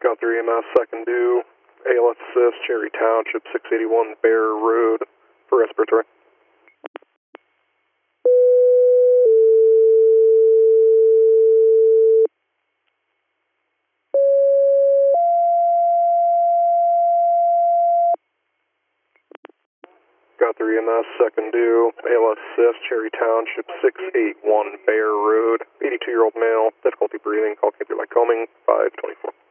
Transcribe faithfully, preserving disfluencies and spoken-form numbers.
Got three E M S, second due, A L S assist, Cherry Township, six eighty-one Bear Road for respiratory. Got three E M S, second due, A L S assist, Cherry Township, six eighty-one Bear Road, eighty-two-year-old male, difficulty breathing, call came through Lycoming, five twenty-four.